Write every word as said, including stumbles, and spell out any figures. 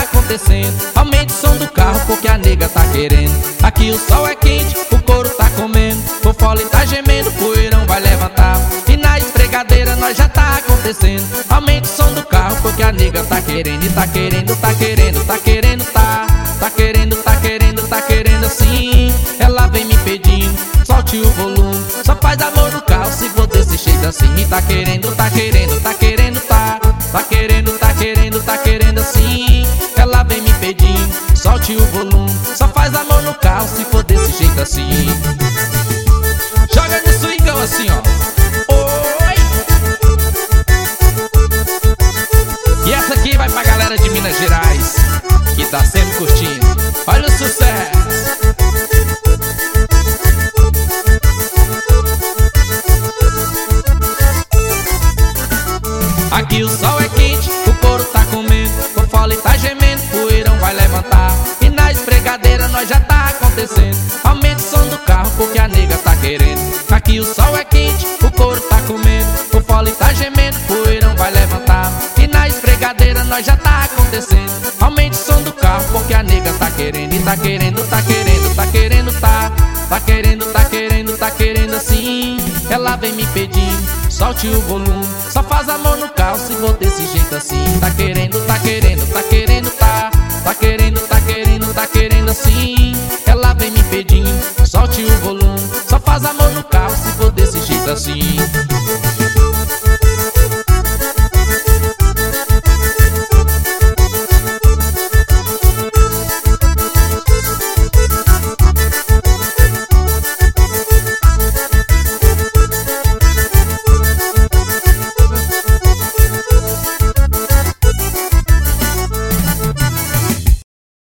acontecendo. Aumente o som do carro porque a nega tá querendo. Aqui o sol é quente, o couro tá comendo, o fole tá gemendo, o poeirão vai levantar. E na esfregadeira nós já tá acontecendo. Aumente o som do carro porque a nega tá querendo. E tá querendo, tá querendo, tá querendo, tá Tá querendo, tá querendo, tá querendo assim. Ela vem me pedindo, solte o volume. Só faz amor no carro se for desse jeito assim. E tá querendo, tá querendo, tá querendo, tá Tá querendo, tá querendo, tá querendo assim. Ela vem me pedindo, solte o volume. Só faz amor no carro se for desse jeito assim. Joga no swingão assim, ó. Oi! E essa aqui vai pra galera de Minas Gerais que tá sempre curtindo. Olha o sucesso. Aqui o sol é quente, o couro tá comendo, o fole tá gemendo, o poeirão vai levantar. E na esfregadeira nós já tá acontecendo. Aumente o som do carro porque a nega tá querendo. Aqui o sol é quente, o couro tá comendo, o fole tá gemendo, o poeirão vai levantar. E na esfregadeira nós já tá acontecendo. Aumente o som do carro porque a nega tá querendo. E tá querendo, tá querendo, tá querendo, tá Tá querendo, tá querendo, tá querendo assim. Ela vem me pedindo, solte o volume. Só faz amor no carro se for desse jeito assim. Tá querendo, tá querendo, tá querendo, tá Tá querendo, tá querendo, tá querendo assim. Ela vem me pedindo, solte o volume. Só faz amor no carro se for desse jeito assim.